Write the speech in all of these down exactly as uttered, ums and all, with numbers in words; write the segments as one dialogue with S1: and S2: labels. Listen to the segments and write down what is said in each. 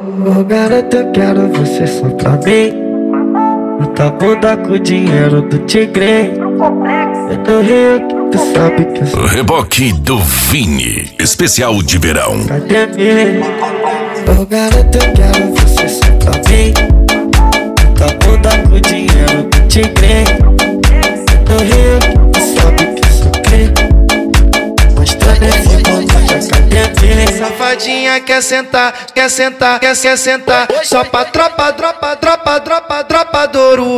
S1: Ô garota, eu quero você só pra mim. Bota a bunda com o dinheiro do tigre. Eu tô Rio, que tu sabe que eu sou.
S2: Reboque do Vini, especial de verão.
S1: Cadê mim? Ô garota, eu quero você só pra mim. Bota a bunda com o dinheiro do tigre. Eu tô Rio, que tu sabe que eu sou cri. Mostrando esse mundo, já cadê mim?
S3: Safadinha quer sentar, quer sentar, quer se sentar. Só pra tropa, dropa, dropa, dropa, dropa Douro.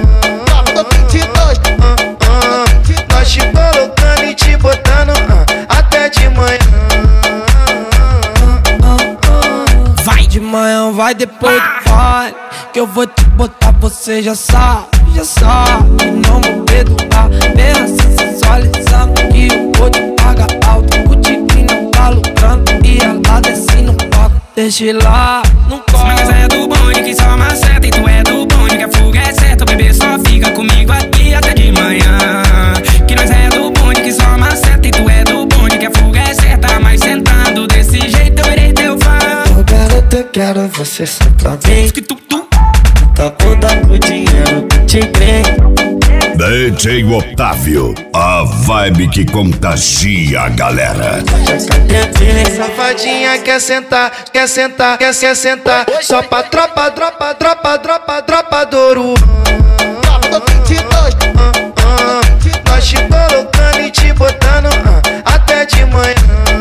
S3: Nós te colocando e te botando até de manhã.
S4: Vai de manhã, vai depois do pai, que eu vou te botar, você já sabe, já sabe. Não vou perdoar, bem assim sensualizando, que eu vou te pagar alto. O tigre não tá lucrando e ela desce no palco. Deixa lá, não corre.
S5: Mas é do bonde que só maceta, e tu é do bonde que a fuga é certa. O bebê só fica comigo aqui até de manhã. Que nós é do bonde que só maceta, e tu é do bonde que a fuga é certa. Mas sentando desse jeito eu irei teu fã.
S1: Ô garota, eu quero você só pra mim. Tá bunda com o dinheiro do tigre.
S2: D J Otávio, a vibe que contagia a galera.
S3: Safadinha quer sentar, quer sentar, quer se sentar. Só pra tropa, dropa, dropa, dropa, dropa Douro. Nós te colocando e te botando até de manhã.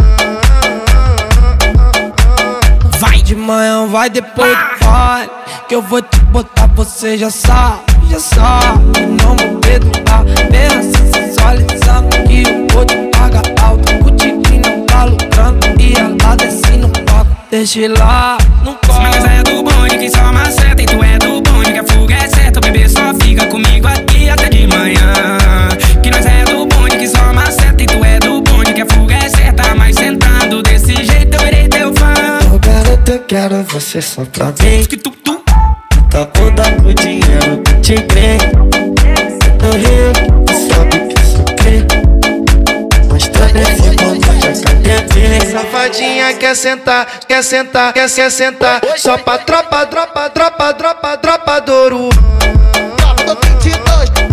S4: Vai de manhã, vai depois do pai, que eu vou te botar, você já sabe, já sabe. Não vou perdoar, bem assim sensualizando, que eu vou te pagar alto. O tigre não tá lucrando e ela desce no palco. Deixa lá, não corre.
S5: Mas é do bonde que só maceta, e tu é do bonde que a fuga é certa. O bebê só fica comigo aqui até de manhã. Que nós é do bonde que só maceta, e tu é do bonde que a fuga é certa. Mas sentando desse jeito eu irei teu fã.
S1: Ô garota, eu quero você só pra mim. Tá bunda com o dinheiro do tigre. Eu tô Rio, tu sabe que eu sou cri. Mostrando esse mundo, já cadê mim?
S3: Safadinha quer sentar, quer sentar, quer se sentar. Só pra tropa, dropa, dropa, dropa, dropa Douro.